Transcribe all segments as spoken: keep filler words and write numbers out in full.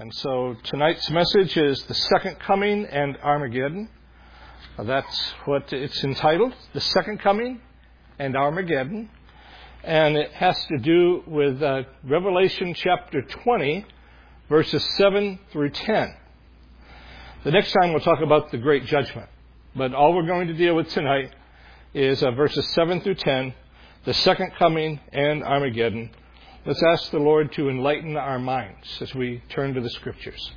And so tonight's message is the second coming and Armageddon. Uh, that's what it's entitled, the second coming and Armageddon. And it has to do with uh, Revelation chapter twenty, verses seven through ten. The next time we'll talk about the Great Judgment. But all we're going to deal with tonight is uh, verses seven through ten, the second coming and Armageddon. Let's ask the Lord to enlighten our minds as we turn to the Scriptures.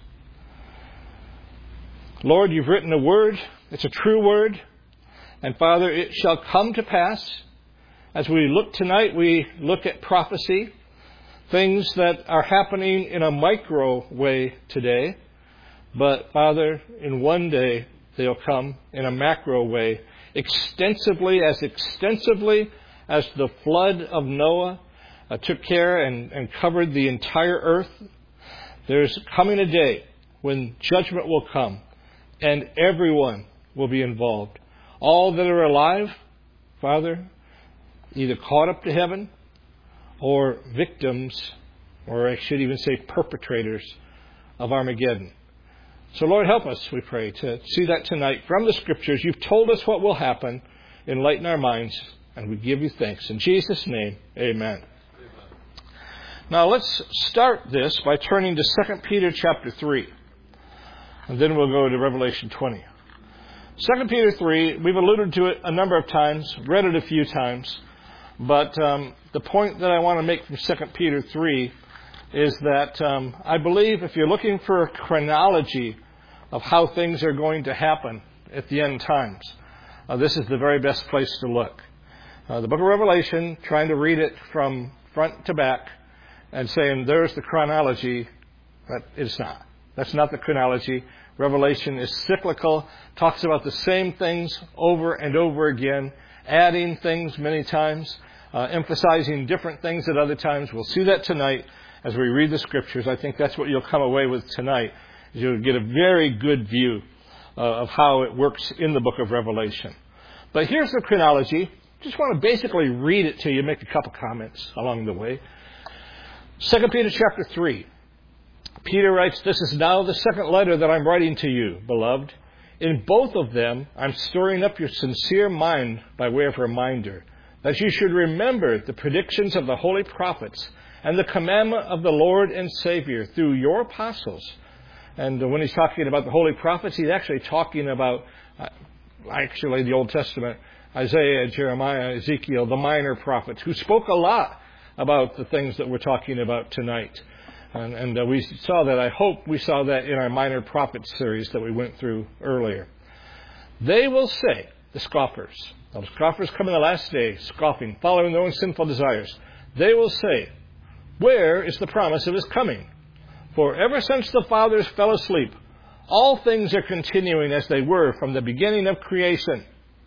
Lord, you've written a word. It's a true word. And Father, it shall come to pass. As we look tonight, we look at prophecy, things that are happening in a micro way today. But Father, in one day, they'll come in a macro way, extensively, as extensively as the flood of Noah uh, took care and, and covered the entire earth. There's coming a day when judgment will come and everyone will be involved. All that are alive, Father, either caught up to heaven or victims, or I should even say perpetrators of Armageddon. So Lord, help us, we pray, to see that tonight from the Scriptures. You've told us what will happen. Enlighten our minds, and we give you thanks. In Jesus' name, amen. Now let's start this by turning to Second Peter chapter three. And then we'll go to Revelation twenty. Second Peter three, we've alluded to it a number of times, read it a few times. But um, the point that I want to make from Second Peter three is that um, I believe if you're looking for a chronology of how things are going to happen at the end times, uh, this is the very best place to look. Uh, the book of Revelation, trying to read it from front to back and saying there's the chronology, but it's not. That's not the chronology. Revelation is cyclical, talks about the same things over and over again, adding things many times, uh, emphasizing different things at other times. We'll see that tonight as we read the Scriptures. I think that's what you'll come away with tonight. You'll get a very good view uh, of how it works in the book of Revelation. But here's the chronology. Just want to basically read it to you, make a couple comments along the way. Second Peter chapter three. Peter writes, "This is now the second letter that I'm writing to you, beloved. In both of them, I'm stirring up your sincere mind by way of reminder, that you should remember the predictions of the holy prophets and the commandment of the Lord and Savior through your apostles." And when he's talking about the holy prophets, he's actually talking about, uh, actually, the Old Testament, Isaiah, Jeremiah, Ezekiel, the minor prophets, who spoke a lot about the things that we're talking about tonight. And, and uh, we saw that, I hope we saw that in our minor prophets series that we went through earlier. They will say, the scoffers, the scoffers come in the last day, scoffing, following their own sinful desires. They will say, "Where is the promise of his coming? For ever since the fathers fell asleep, all things are continuing as they were from the beginning of creation."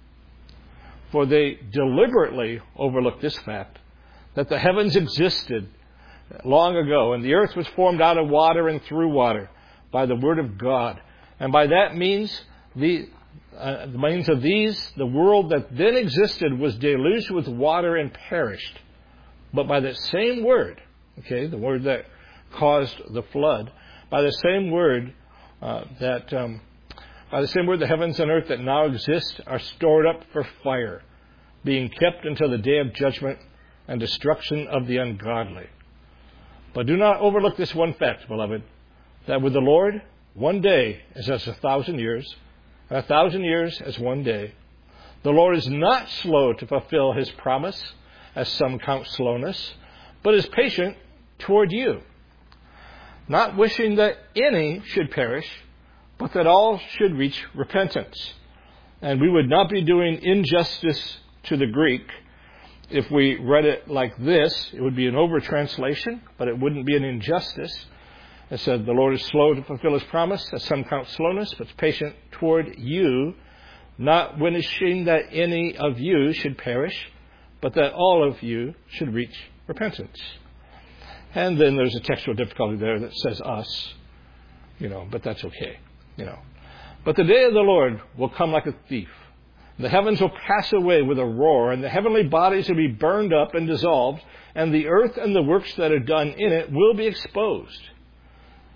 For they deliberately overlook this fact, that the heavens existed long ago, and the earth was formed out of water and through water by the word of God. And by that means, the, uh, the means of these, the world that then existed was deluged with water and perished. But by that same word, okay, the word that caused the flood, by the same word uh, that, um, by the same word, the heavens and earth that now exist are stored up for fire, being kept until the day of judgment and destruction of the ungodly. But do not overlook this one fact, beloved, that with the Lord, one day is as a thousand years, and a thousand years as one day. The Lord is not slow to fulfill his promise, as some count slowness, but is patient toward you, not wishing that any should perish, but that all should reach repentance. And we would not be doing injustice to the Greek if we read it like this. It would be an over-translation, but it wouldn't be an injustice. It said, "The Lord is slow to fulfill his promise, as some count slowness, but is patient toward you, not wishing that any of you should perish, but that all of you should reach repentance." And then there's a textual difficulty there that says us, you know, but that's okay, you know. "But the day of the Lord will come like a thief. The heavens will pass away with a roar, and the heavenly bodies will be burned up and dissolved, and the earth and the works that are done in it will be exposed.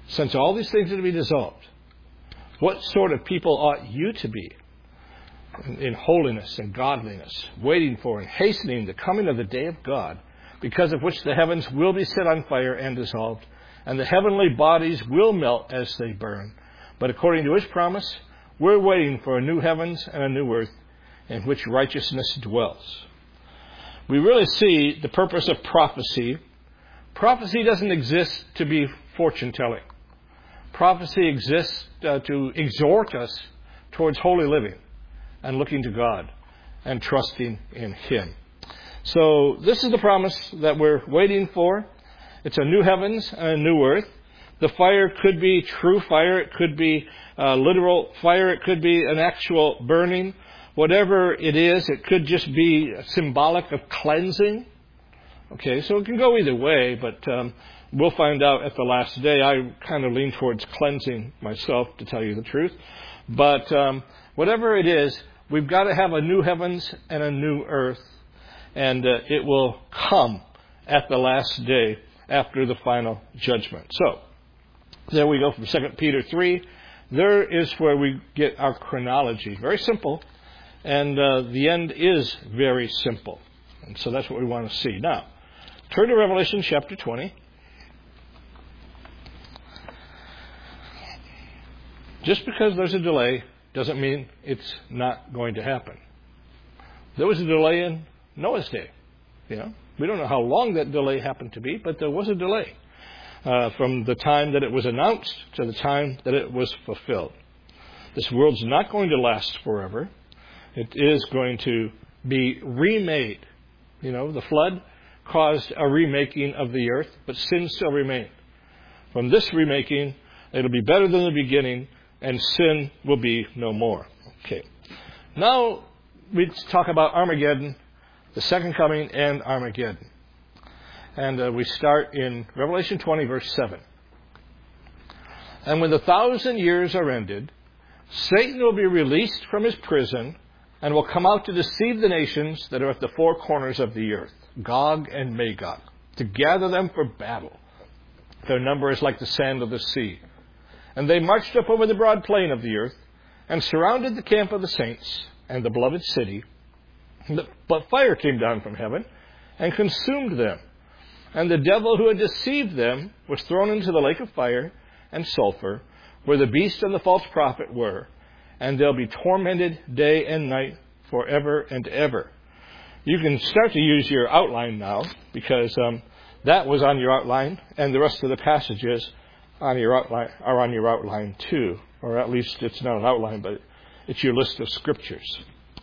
since all these things are to be dissolved, what sort of people ought you to be in, in holiness and godliness, waiting for and hastening the coming of the day of God, because of which the heavens will be set on fire and dissolved, and the heavenly bodies will melt as they burn. But according to his promise, we're waiting for a new heavens and a new earth in which righteousness dwells. We really see the purpose of prophecy. Prophecy doesn't exist to be fortune-telling. Prophecy exists uh, to exhort us towards holy living and looking to God and trusting in him. So this is the promise that we're waiting for. It's a new heavens and a new earth. The fire could be true fire. It could be uh, literal fire. It could be an actual burning. Whatever it is, it could just be symbolic of cleansing. Okay, so it can go either way, but um, we'll find out at the last day. I kind of lean towards cleansing myself, to tell you the truth. But um, whatever it is, we've got to have a new heavens and a new earth. And uh, it will come at the last day after the final judgment. So, there we go from Second Peter three. There is where we get our chronology. Very simple. And uh, the end is very simple. And so that's what we want to see. Now, turn to Revelation chapter twenty. Just because there's a delay doesn't mean it's not going to happen. There was a delay in Noah's day. You know, we don't know how long that delay happened to be, but there was a delay uh, from the time that it was announced to the time that it was fulfilled. This world's not going to last forever. It is going to be remade. You know, the flood caused a remaking of the earth, but sin still remained. From this remaking, it'll be better than the beginning, and sin will be no more. Okay. Now we talk about Armageddon, the second coming, and Armageddon. And uh, we start in Revelation twenty, verse seven. And when the thousand years are ended, Satan will be released from his prison and will come out to deceive the nations that are at the four corners of the earth, Gog and Magog, to gather them for battle. Their number is like the sand of the sea. And they marched up over the broad plain of the earth and surrounded the camp of the saints and the beloved city. But fire came down from heaven and consumed them. And the devil who had deceived them was thrown into the lake of fire and sulfur, where the beast and the false prophet were. And they'll be tormented day and night forever and ever. You can start to use your outline now, because um, that was on your outline, and the rest of the passages on your outline are on your outline too. Or at least it's not an outline, but it's your list of scriptures.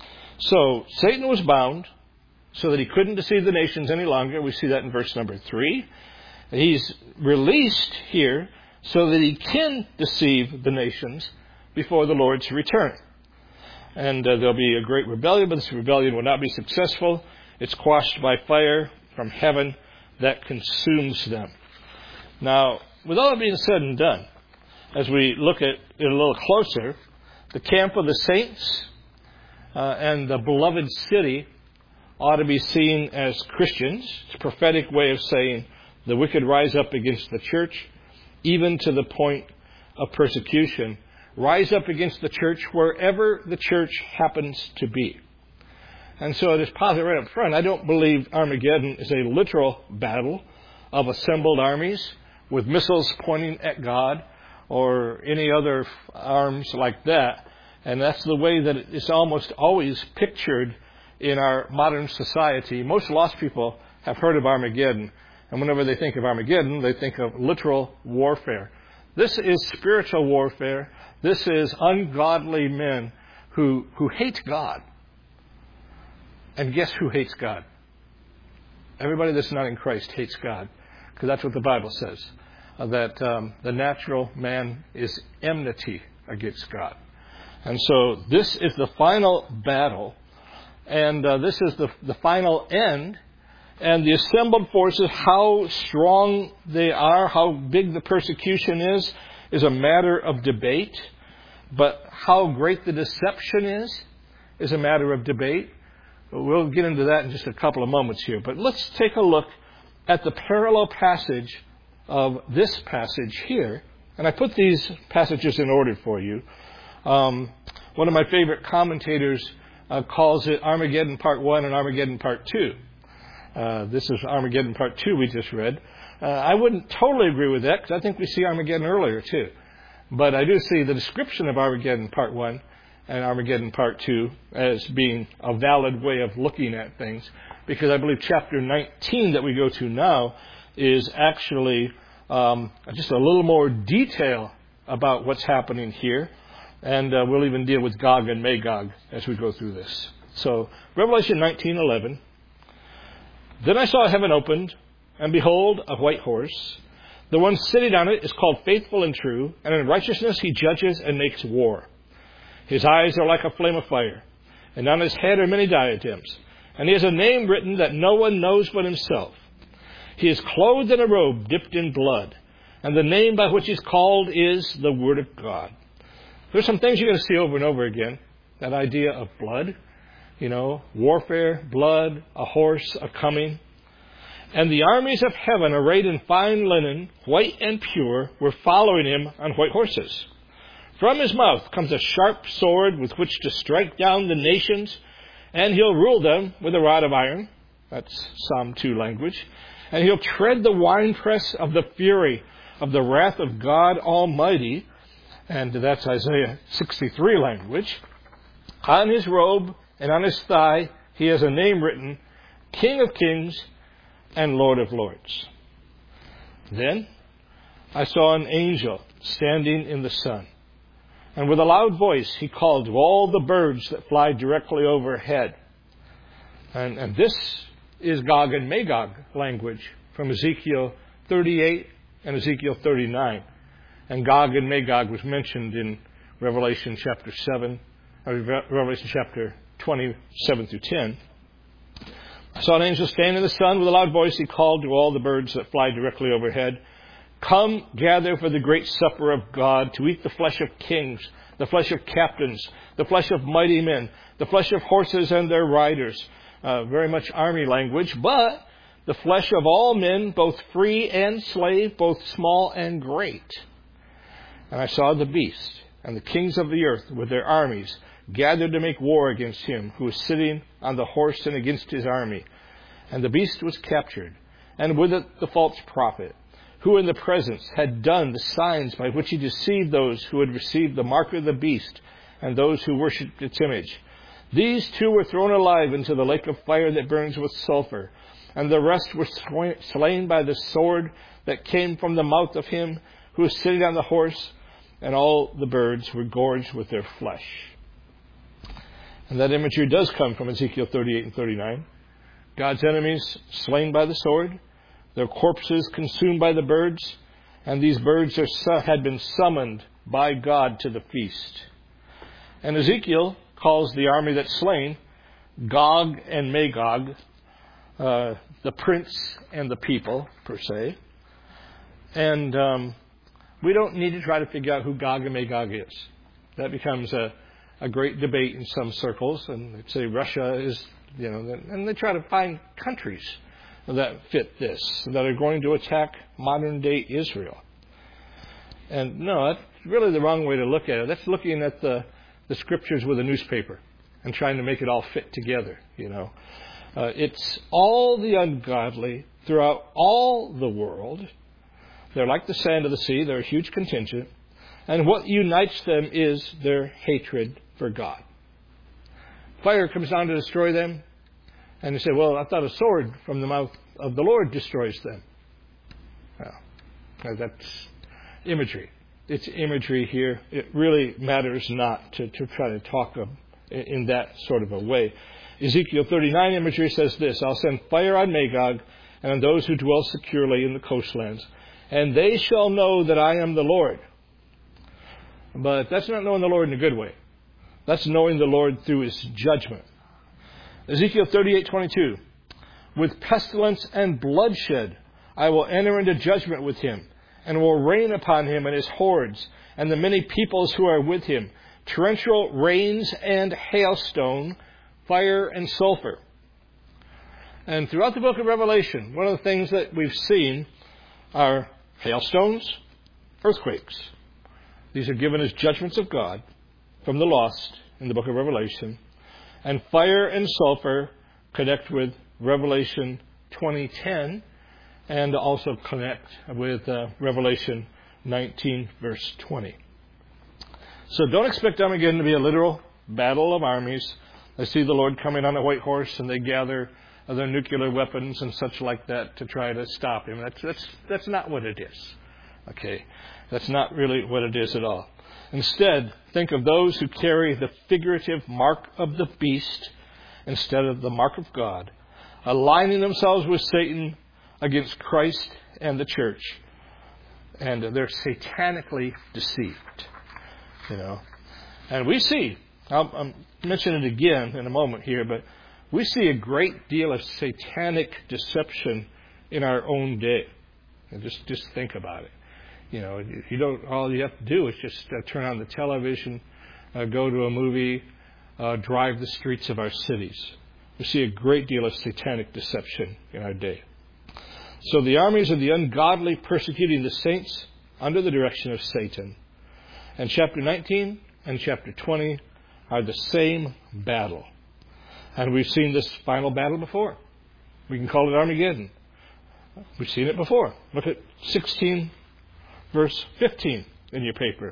So Satan was bound so that he couldn't deceive the nations any longer. We see that in verse number three. He's released here so that he can deceive the nations before the Lord's return. And uh, there'll be a great rebellion, but this rebellion will not be successful. It's quashed by fire from heaven that consumes them. Now, with all that being said and done, as we look at it a little closer, the camp of the saints uh, and the beloved city ought to be seen as Christians. It's a prophetic way of saying the wicked rise up against the church, even to the point of persecution. Rise up against the church wherever the church happens to be. And so it is positive right up front. I don't believe Armageddon is a literal battle of assembled armies with missiles pointing at God or any other arms like that. And that's the way that it's almost always pictured in our modern society. Most lost people have heard of Armageddon. And whenever they think of Armageddon, they think of literal warfare. This is spiritual warfare. This is ungodly men who, who hate God. And guess who hates God? Everybody that's not in Christ hates God. Because that's what the Bible says. Uh, that um, the natural man is enmity against God. And so this is the final battle. And uh, this is the, the final end. And the assembled forces, how strong they are, how big the persecution is, is a matter of debate. But how great the deception is, is a matter of debate. We'll get into that in just a couple of moments here. But let's take a look at the parallel passage of this passage here And I put these passages in order for you. Um, one of my favorite commentators uh, calls it Armageddon Part one and Armageddon Part two. Uh, this is Armageddon Part two we just read. Uh, I wouldn't totally agree with that, because I think we see Armageddon earlier too. But I do see the description of Armageddon Part one and Armageddon Part two as being a valid way of looking at things, because I believe chapter nineteen that we go to now is actually um, just a little more detail about what's happening here. And uh, we'll even deal with Gog and Magog as we go through this. So, Revelation nineteen eleven. Then I saw heaven opened, and behold, a white horse. The one sitting on it is called Faithful and True, and in righteousness he judges and makes war. His eyes are like a flame of fire, and on his head are many diadems. And he has a name written that no one knows but himself. He is clothed in a robe dipped in blood, and the name by which he's called is the Word of God. There's some things you're going to see over and over again. That idea of blood, you know, warfare, blood, a horse, a coming. And the armies of heaven, arrayed in fine linen, white and pure, were following him on white horses. From his mouth comes a sharp sword with which to strike down the nations, and he'll rule them with a rod of iron. That's Psalm two language. And he'll tread the winepress of the fury of the wrath of God Almighty. And that's Isaiah sixty-three language. On his robe and on his thigh, he has a name written, King of Kings and Lord of Lords. Then I saw an angel standing in the sun. And with a loud voice, he called to all the birds that fly directly overhead. And, and this is Gog and Magog language from Ezekiel thirty-eight and Ezekiel thirty-nine. And Gog and Magog was mentioned in Revelation chapter seven, or Revelation chapter twenty-seven through ten. I saw an angel stand in the sun with a loud voice. He called to all the birds that fly directly overhead. Come, gather for the great supper of God, to eat the flesh of kings, the flesh of captains, the flesh of mighty men, the flesh of horses and their riders. Uh, very much army language, but the flesh of all men, both free and slave, both small and great. And I saw the beast and the kings of the earth with their armies gathered to make war against him who was sitting on the horse and against his army. And the beast was captured, and with it the false prophet, who in the presence had done the signs by which he deceived those who had received the mark of the beast and those who worshipped its image. These two were thrown alive into the lake of fire that burns with sulfur, and the rest were slain by the sword that came from the mouth of him who was sitting on the horse, and all the birds were gorged with their flesh. And that imagery does come from Ezekiel thirty-eight and thirty-nine. God's enemies slain by the sword, their corpses consumed by the birds, and these birds are, had been summoned by God to the feast. And Ezekiel calls the army that's slain Gog and Magog, uh, the prince and the people, per se. And um, we don't need to try to figure out who Gog and Magog is. That becomes a, a great debate in some circles, and they say Russia is, you know, and they try to find countries that fit this, that are going to attack modern-day Israel. And no, that's really the wrong way to look at it. That's looking at the, the scriptures with a newspaper and trying to make it all fit together, you know. Uh, it's all the ungodly throughout all the world. They're like the sand of the sea. They're a huge contingent. And what unites them is their hatred for God. Fire comes down to destroy them. And they say, well, I thought a sword from the mouth of the Lord destroys them. Well, that's imagery. It's imagery here. It really matters not to, to try to talk of, in that sort of a way. Ezekiel thirty-nine imagery says this: I'll send fire on Magog and on those who dwell securely in the coastlands, and they shall know that I am the Lord. But that's not knowing the Lord in a good way. That's knowing the Lord through his judgment. Ezekiel thirty-eight twenty-two. With pestilence and bloodshed I will enter into judgment with him, and will rain upon him and his hordes, and the many peoples who are with him, torrential rains and hailstone, fire and sulfur. And throughout the book of Revelation, one of the things that we've seen are hailstones, earthquakes. These are given as judgments of God from the lost in the book of Revelation. And fire and sulfur connect with Revelation twenty ten and also connect with uh, Revelation nineteen, verse twenty. So don't expect Armageddon to be a literal battle of armies. They see the Lord coming on a white horse and they gather their nuclear weapons and such like that to try to stop him. That's, that's, that's not what it is. Okay? That's not really what it is at all. Instead, think of those who carry the figurative mark of the beast instead of the mark of God, aligning themselves with Satan against Christ and the church. And they're satanically deceived. You know, and we see, I'll, I'll mention it again in a moment here, but we see a great deal of satanic deception in our own day. And just, just think about it. You know, you don't. All you have to do is just uh, turn on the television, uh, go to a movie, uh, drive the streets of our cities. We see a great deal of satanic deception in our day. So the armies of the ungodly persecuting the saints under the direction of Satan. And chapter nineteen and chapter twenty are the same battle. And we've seen this final battle before. We can call it Armageddon. We've seen it before. Look at sixteen, verse fifteen in your paper.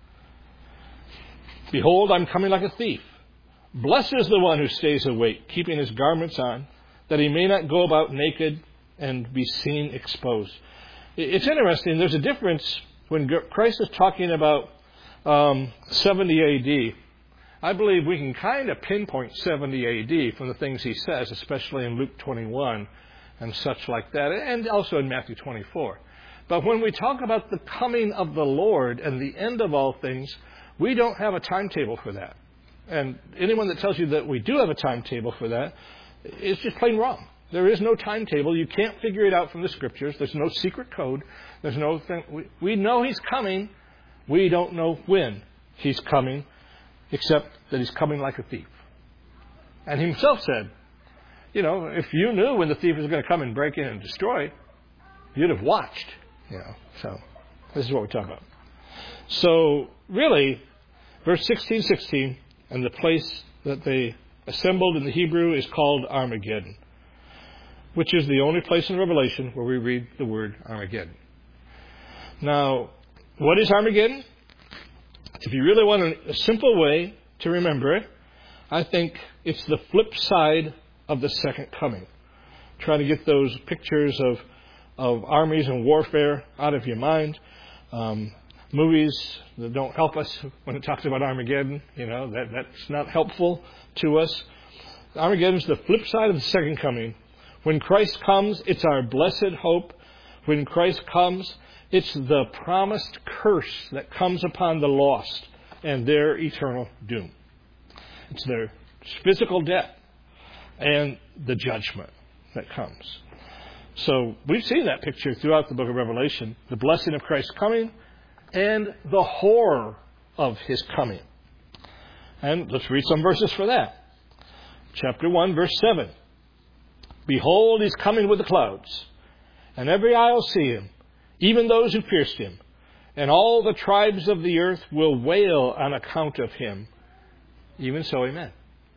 Behold, I'm coming like a thief. Blessed is the one who stays awake, keeping his garments on, that he may not go about naked and be seen exposed. It's interesting. There's a difference when Christ is talking about Um, seventy A D, I believe we can kind of pinpoint seventy A D from the things he says, especially in Luke twenty-one and such like that, and also in Matthew twenty-four. But when we talk about the coming of the Lord and the end of all things, we don't have a timetable for that. And anyone that tells you that we do have a timetable for that is just plain wrong. There is no timetable. You can't figure it out from the Scriptures. There's no secret code. There's no thing. We, we know He's coming. We don't know when He's coming, except that He's coming like a thief. And He Himself said, you know, if you knew when the thief was going to come and break in and destroy, you'd have watched. You know, so this is what we're talking about. So really, verse sixteen, sixteen, and the place that they assembled in the Hebrew is called Armageddon, which is the only place in Revelation where we read the word Armageddon. Now, what is Armageddon? If you really want a, a simple way to remember it, I think it's the flip side of the second coming. Try to get those pictures of, of armies and warfare out of your mind. Um, movies that don't help us when it talks about Armageddon, you know, that, that's not helpful to us. Armageddon is the flip side of the second coming. When Christ comes, it's our blessed hope. When Christ comes, it's the promised curse that comes upon the lost and their eternal doom. It's their physical death and the judgment that comes. So we've seen that picture throughout the book of Revelation. The blessing of Christ's coming and the horror of His coming. And let's read some verses for that. Chapter one, verse seven. Behold, He's coming with the clouds, and every eye will see Him, even those who pierced Him, and all the tribes of the earth will wail on account of Him. Even so, amen.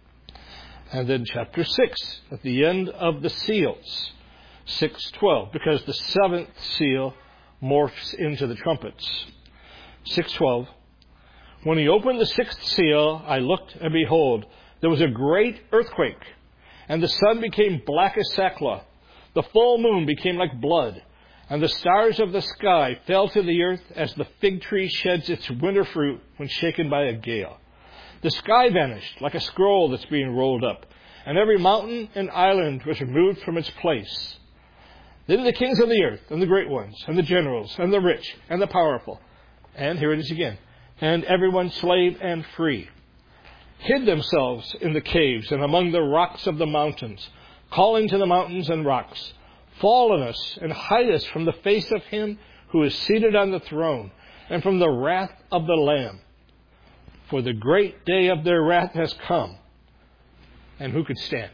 And then chapter six, at the end of the seals, six twelve, because the seventh seal morphs into the trumpets. six twelve, when He opened the sixth seal, I looked, and behold, there was a great earthquake, and the sun became black as sackcloth. The full moon became like blood, and the stars of the sky fell to the earth as the fig tree sheds its winter fruit when shaken by a gale. The sky vanished like a scroll that's being rolled up, and every mountain and island was removed from its place. Then the kings of the earth, and the great ones, and the generals, and the rich, and the powerful, and here it is again, and everyone slave and free, hid themselves in the caves and among the rocks of the mountains, calling to the mountains and rocks, fall on us and hide us from the face of Him who is seated on the throne and from the wrath of the Lamb. For the great day of their wrath has come, and who could stand?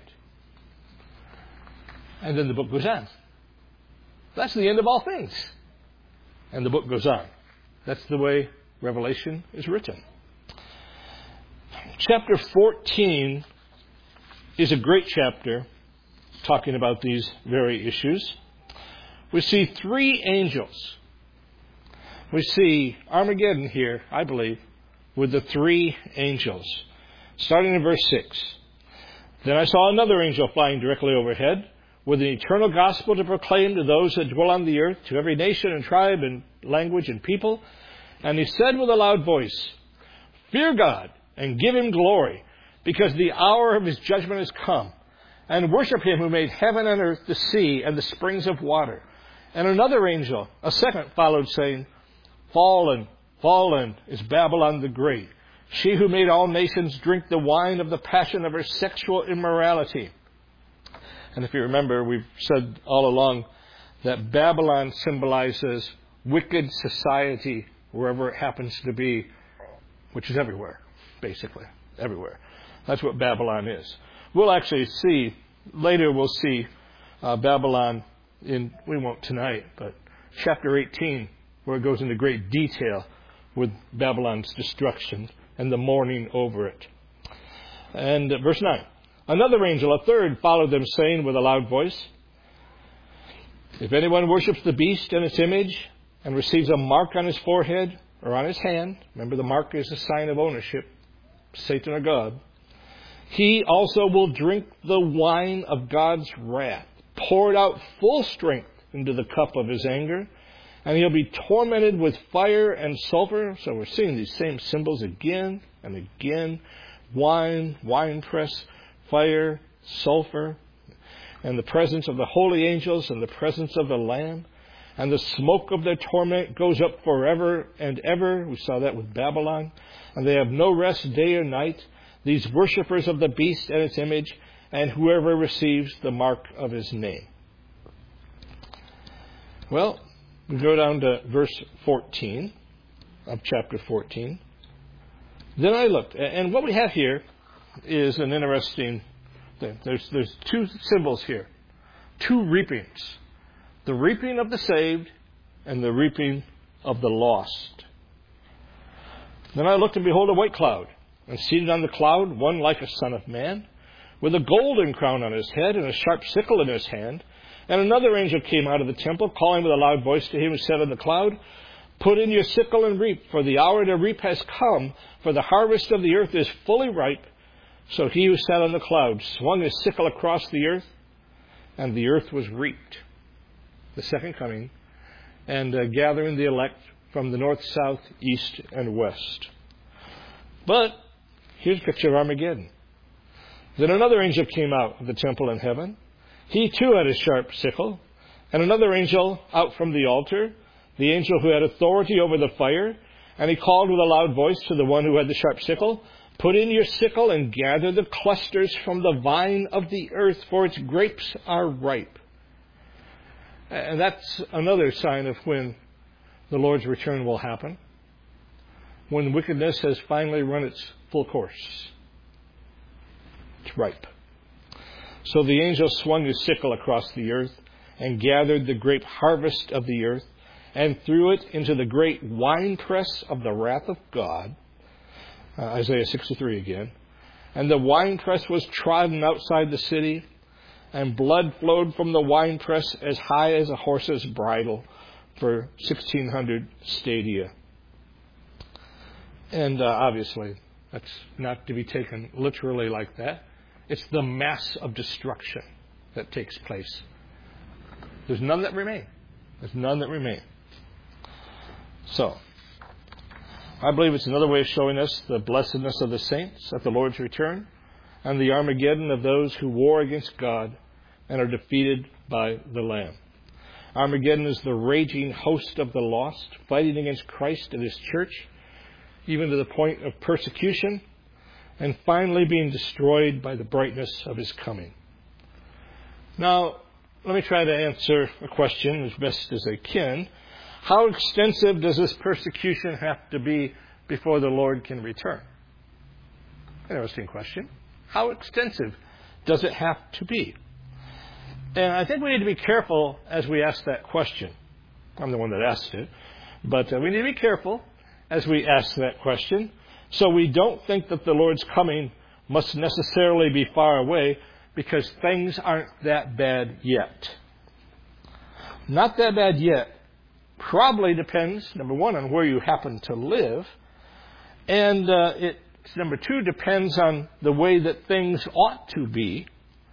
And then the book goes on. That's the end of all things. And the book goes on. That's the way Revelation is written. Chapter fourteen is a great chapter talking about these very issues. We see three angels. We see Armageddon here, I believe, with the three angels. Starting in verse six. Then I saw another angel flying directly overhead, with an eternal gospel to proclaim to those that dwell on the earth, to every nation and tribe and language and people. And he said with a loud voice, Fear God and give him glory, because the hour of his judgment has come. And worship him who made heaven and earth, the sea, and the springs of water. And another angel, a second, followed, saying, Fallen, fallen is Babylon the Great, she who made all nations drink the wine of the passion of her sexual immorality. And if you remember, we've said all along that Babylon symbolizes wicked society wherever it happens to be, which is everywhere, basically, everywhere. That's what Babylon is. We'll actually see, later we'll see uh, Babylon in, we won't tonight, but chapter eighteen, where it goes into great detail with Babylon's destruction and the mourning over it. And uh, verse nine. Another angel, a third, followed them, saying with a loud voice, If anyone worships the beast and its image, and receives a mark on his forehead or on his hand, remember the mark is a sign of ownership, Satan or God, he also will drink the wine of God's wrath, poured out full strength into the cup of his anger, and he'll be tormented with fire and sulfur. So we're seeing these same symbols again and again. Wine, winepress, fire, sulfur, and the presence of the holy angels and the presence of the Lamb. And the smoke of their torment goes up forever and ever. We saw that with Babylon. And they have no rest day or night, these worshippers of the beast and its image, and whoever receives the mark of his name. Well, we go down to verse fourteen of chapter fourteen. Then I looked, and what we have here is an interesting thing. There's, there's two symbols here, two reapings. The reaping of the saved and the reaping of the lost. Then I looked, and behold, a white cloud, and seated on the cloud, one like a son of man, with a golden crown on his head and a sharp sickle in his hand. And another angel came out of the temple, calling with a loud voice to him who sat on the cloud, Put in your sickle and reap, for the hour to reap has come, for the harvest of the earth is fully ripe. So he who sat on the cloud swung his sickle across the earth, and the earth was reaped. The second coming, and uh, gathering the elect from the north, south, east, and west. But here's a picture of Armageddon. Then another angel came out of the temple in heaven. He too had a sharp sickle. And another angel out from the altar, the angel who had authority over the fire. And he called with a loud voice to the one who had the sharp sickle, Put in your sickle and gather the clusters from the vine of the earth, for its grapes are ripe. And that's another sign of when the Lord's return will happen. When wickedness has finally run its full course. It's ripe. So the angel swung his sickle across the earth and gathered the grape harvest of the earth and threw it into the great winepress of the wrath of God. Uh, Isaiah sixty-three again. And the winepress was trodden outside the city, and blood flowed from the winepress as high as a horse's bridle for sixteen hundred stadia. And uh, obviously, that's not to be taken literally like that. It's the mass of destruction that takes place. There's none that remain. There's none that remain. So, I believe it's another way of showing us the blessedness of the saints at the Lord's return and the Armageddon of those who war against God and are defeated by the Lamb. Armageddon is the raging host of the lost, fighting against Christ and His church, even to the point of persecution, and finally being destroyed by the brightness of His coming. Now, let me try to answer a question as best as I can. How extensive does this persecution have to be before the Lord can return? Interesting question. How extensive does it have to be? And I think we need to be careful as we ask that question. I'm the one that asked it. But uh, we need to be careful as we ask that question, so we don't think that the Lord's coming must necessarily be far away, because things aren't that bad yet. Not that bad yet probably depends, number one, on where you happen to live, and uh, it, number two, depends on the way that things ought to be.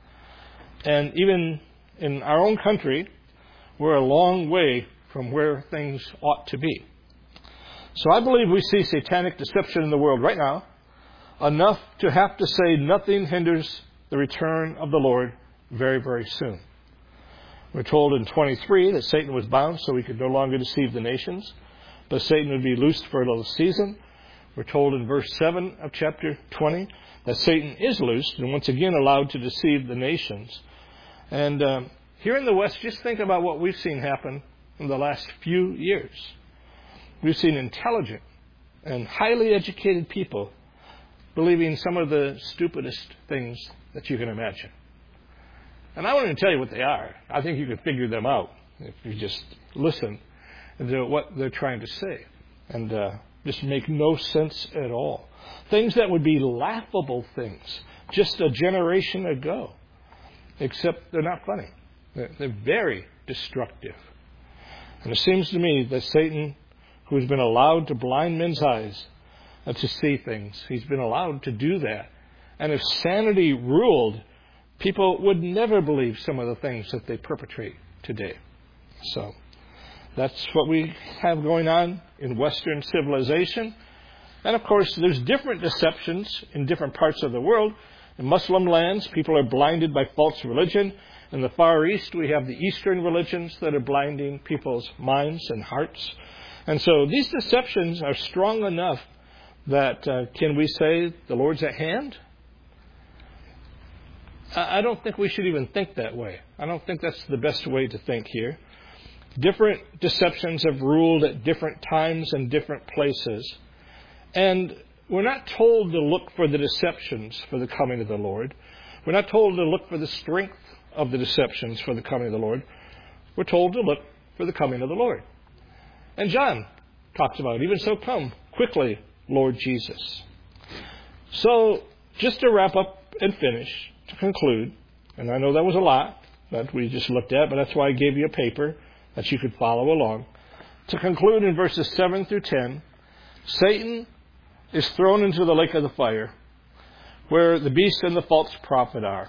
And even in our own country, we're a long way from where things ought to be. So I believe we see satanic deception in the world right now, enough to have to say nothing hinders the return of the Lord very, very soon. We're told in twenty-three that Satan was bound so he could no longer deceive the nations, but Satan would be loosed for a little season. We're told in verse seven of chapter twenty that Satan is loosed and once again allowed to deceive the nations. And um, here in the West, just think about what we've seen happen in the last few years. We've seen intelligent and highly educated people believing some of the stupidest things that you can imagine. And I want to tell you what they are. I think you can figure them out if you just listen to what they're trying to say. And uh, just make no sense at all. Things that would be laughable things just a generation ago. Except they're not funny. They're, they're very destructive. And it seems to me that Satan, who has been allowed to blind men's eyes uh, to see things, he's been allowed to do that. And if sanity ruled, people would never believe some of the things that they perpetrate today. So that's what we have going on in Western civilization. And of course, there's different deceptions in different parts of the world. In Muslim lands, people are blinded by false religion. In the Far East, we have the Eastern religions that are blinding people's minds and hearts. And so these deceptions are strong enough that, uh, can we say the Lord's at hand? I don't think we should even think that way. I don't think that's the best way to think here. Different deceptions have ruled at different times and different places. And we're not told to look for the deceptions for the coming of the Lord. We're not told to look for the strength of the deceptions for the coming of the Lord. We're told to look for the coming of the Lord. And John talks about, even so come quickly, Lord Jesus. So just to wrap up and finish, to conclude, and I know that was a lot that we just looked at, but that's why I gave you a paper that you could follow along. To conclude in verses seven through ten, Satan is thrown into the lake of the fire, where the beast and the false prophet are.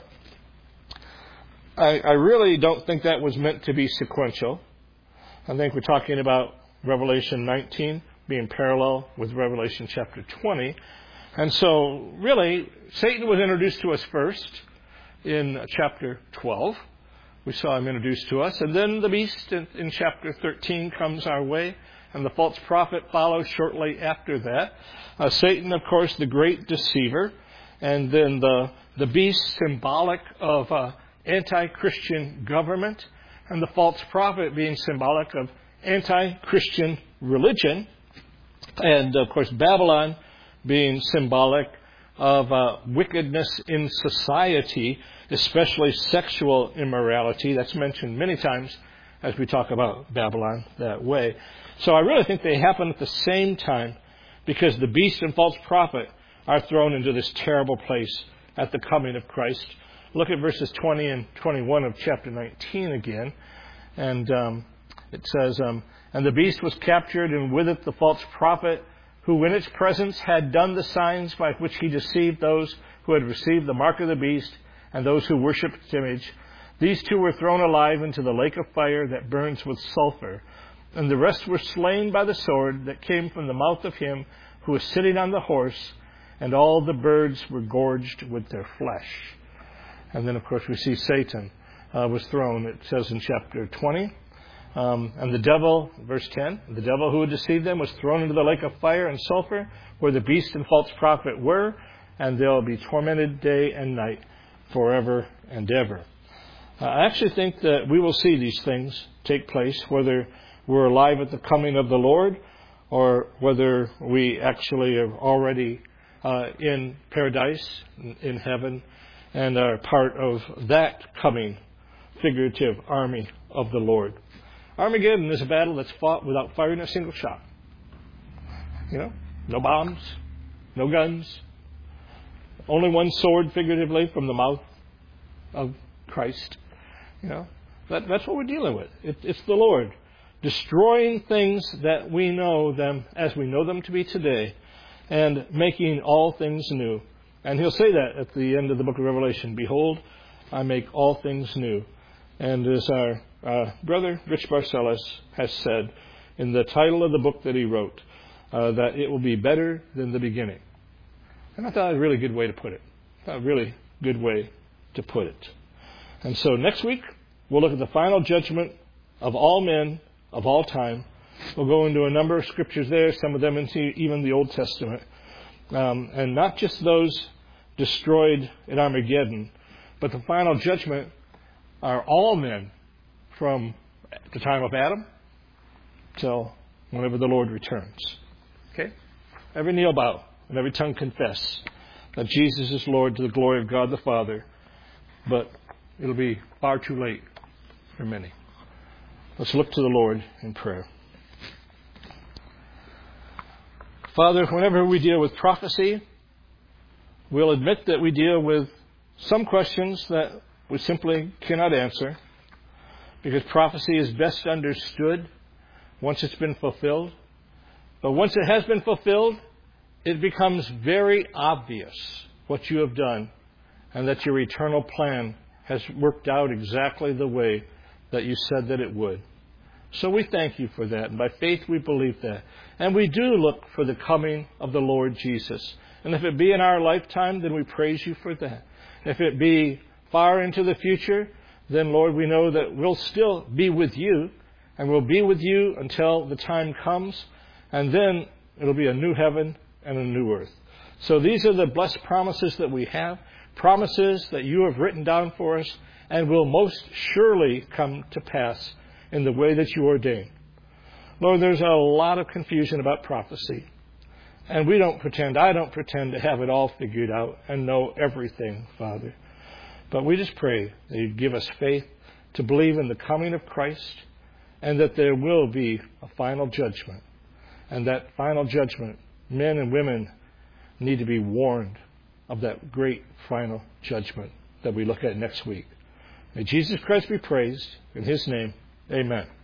I, I really don't think that was meant to be sequential. I think we're talking about Revelation nineteen being parallel with Revelation chapter twenty. And so, really, Satan was introduced to us first in chapter twelve. We saw him introduced to us. And then the beast in, in chapter thirteen comes our way. And the false prophet follows shortly after that. Uh, Satan, of course, the great deceiver. And then the, the beast, symbolic of uh, anti-Christian government. And the false prophet being symbolic of anti-Christian religion. And, of course, Babylon being symbolic of uh, wickedness in society, especially sexual immorality. That's mentioned many times as we talk about Babylon that way. So I really think they happen at the same time, because the beast and false prophet are thrown into this terrible place at the coming of Christ. Look at verses twenty and twenty-one of chapter nineteen again. And um, it says, um, and the beast was captured, and with it the false prophet, who in its presence had done the signs by which he deceived those who had received the mark of the beast and those who worshipped its image. These two were thrown alive into the lake of fire that burns with sulfur. And the rest were slain by the sword that came from the mouth of him who was sitting on the horse, and all the birds were gorged with their flesh. And then, of course, we see Satan uh, was thrown, it says in chapter twenty. Um, and the devil, verse ten, the devil who had deceived them was thrown into the lake of fire and sulfur, where the beast and false prophet were, and they'll be tormented day and night forever and ever. Uh, I actually think that we will see these things take place, whether we're alive at the coming of the Lord, or whether we actually are already uh, in paradise, in heaven, and are part of that coming figurative army of the Lord. Armageddon is a battle that's fought without firing a single shot. You know, no bombs, no guns, only one sword, figuratively, from the mouth of Christ. You know, that, that's what we're dealing with. It, it's the Lord destroying things that we know them as we know them to be today, and making all things new. And he'll say that at the end of the book of Revelation. Behold, I make all things new. And as our uh, brother Rich Barcellos has said in the title of the book that he wrote, uh, that it will be better than the beginning. And I thought it was a really good way to put it. A really good way to put it. And so next week, we'll look at the final judgment of all men of all time. We'll go into a number of scriptures there, some of them into even the Old Testament. Um, and not just those destroyed at Armageddon, but the final judgment are all men from the time of Adam till whenever the Lord returns. Okay? Every knee will bow and every tongue confess that Jesus is Lord to the glory of God the Father. But it'll be far too late for many. Let's look to the Lord in prayer. Father, whenever we deal with prophecy, we'll admit that we deal with some questions that we simply cannot answer, because prophecy is best understood once it's been fulfilled. But once it has been fulfilled, it becomes very obvious what you have done, and that your eternal plan has worked out exactly the way that you said that it would. So we thank you for that, and by faith we believe that. And we do look for the coming of the Lord Jesus. And if it be in our lifetime, then we praise you for that. If it be far into the future, then Lord, we know that we'll still be with you, and we'll be with you until the time comes, and then it'll be a new heaven and a new earth. So these are the blessed promises that we have, promises that you have written down for us, and will most surely come to pass in the way that you ordain. Lord, there's a lot of confusion about prophecy. And we don't pretend, I don't pretend to have it all figured out and know everything, Father. But we just pray that you'd give us faith to believe in the coming of Christ, and that there will be a final judgment. And that final judgment, men and women need to be warned of that great final judgment that we look at next week. May Jesus Christ be praised. In his name, amen.